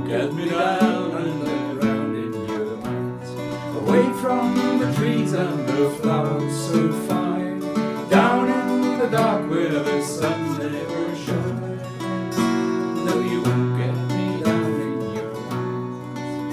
get me down underground in your minds, away from the trees and the flowers so fine, down in the dark where the sun never shines. No, you won't get me down in your minds.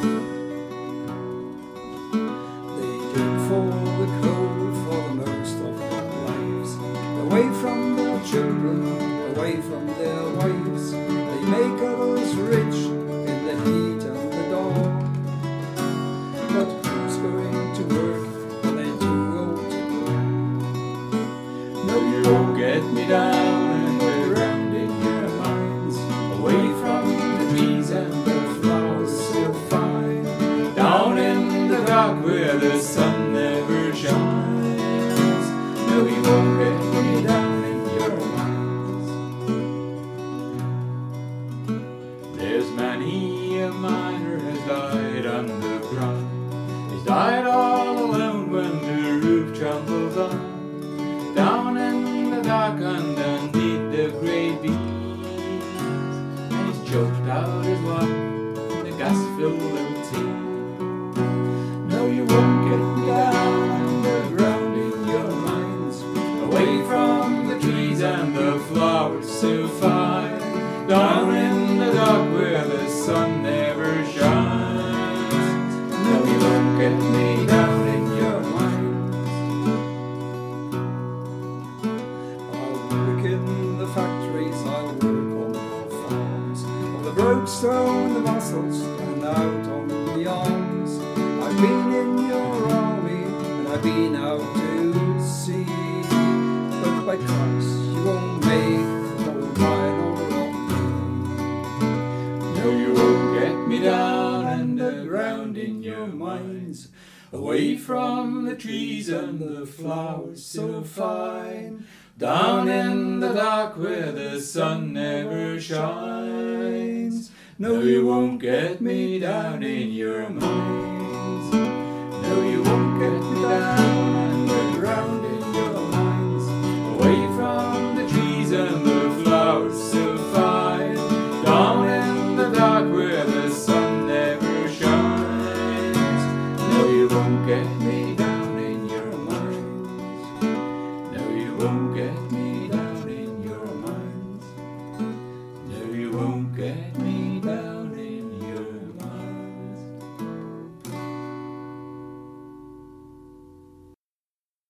They dig for the coal for the most of their lives, away from their children, away from their wives. They make others rich in the heat and the dawn. But who's going to work when they're too old to go? No, you won't get me down underground in your minds, away from the trees and the flowers so fine, down in the dark where the sun never shines. No, you won't get me down in your minds. There's many a miner has died underground. He's died all alone when the roof trembles on, down in the dark underneath the grey beams. And he's choked out his wife, the gas-filled tea. No, you won't get me down underground in your minds, away from the trees and the flowers so fine, down in the dark where the sun never shines. No, you won't get me down in your minds. I'll work in the factories, I'll work on the farms, on the broadstone, the muscles, and out on the arms. I've been in your army, and I've been out to sea, but by Christ you won't make old mine or of me. No, you won't get me down underground in your minds, away from the trees and the flowers so fine, down in the dark where the sun never shines. No, you won't get me down in your minds. No, you won't get me down underground in your minds, away from the trees and the flowers so fine, down in the dark where the sun never shines. No, you won't get me down in your minds. No, you won't get